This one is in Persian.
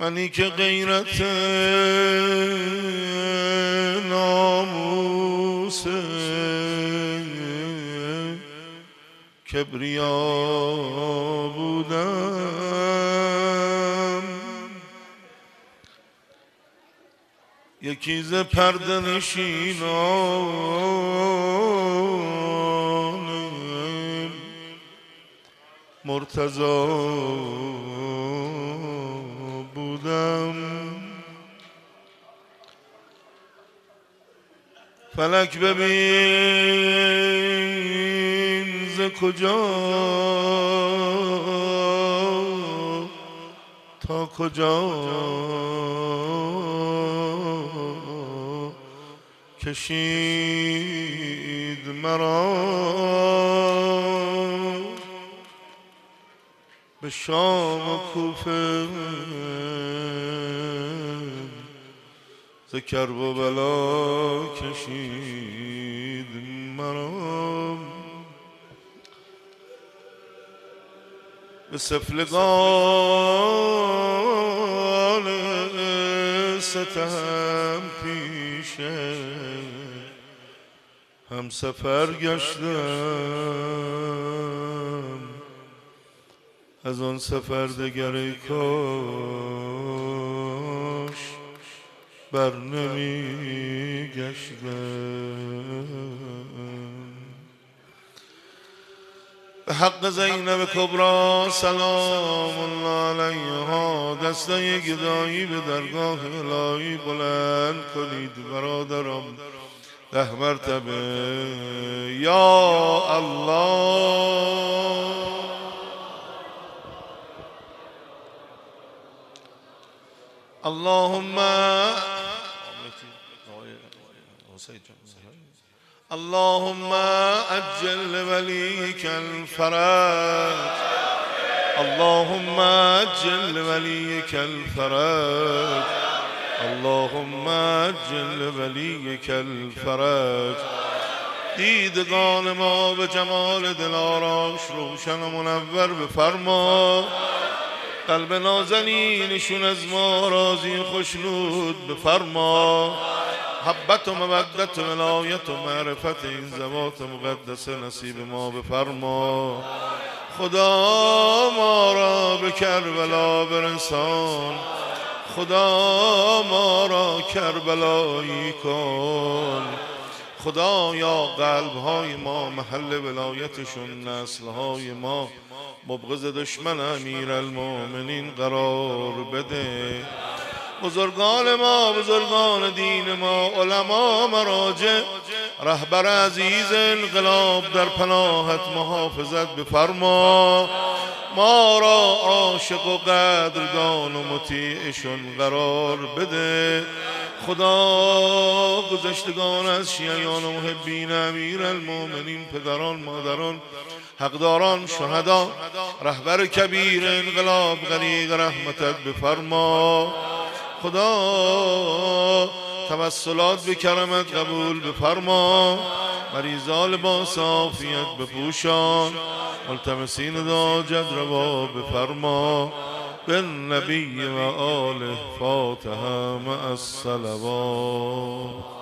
منی که غیرت ناموس کبریا بودم، یکی ز پرده نشینان مرتضی بودم. فلک ببین ز کجا تا کجا کشید مرا، به شام و کوفه ز کرب و بلا کشید مرا. به سفلگان ستم پیشه هم سفر گشتم، از آن سفر دگر ای کاش بر نمی گشتم. به حق زینب کبری سلام الله علیها دسته گدایی به درگاه الهی بلند کنید برادرم 10 مرتبه یا الله. اللهم اللهم عجل لوليك الفرج، اللهم عجل لوليك الفرج، اللهم عجل لوليك الفرج. دیدگان ما به جمال دلارامش روشن و منور بفرما، قلب نازنینشون از ما راضی و خوشنود بفرما. محبت و مودت و ولایت و معرفت این ذوات مقدسه نصیب ما بفرما. خدا ما را به کربلا برسان، خدا ما را کربلایی کن. خدایا قلب‌های ما محل ولایتشون، نسل‌های ما مبغض دشمن امیرالمومنین قرار بده. بزرگان ما، بزرگان دین ما، علما، مراجع، رهبر عزیز انقلاب در پناهت محافظت بفرما. ما را عاشق و قدردان و مطیعشون قرار بده. خدا گذشتگان از شیعیان و محبین امیرالمومنین، پدران، مادران، حقداران، شهدا، رهبر کبیر انقلاب غریق رحمتت بفرما. خدا توسلات به کرمت قبول بفرما. مریضان با عافیت بپوشان، ملتمسین حاجت روا بفرما. بالنبی و آله فاتحه مع الصلوات.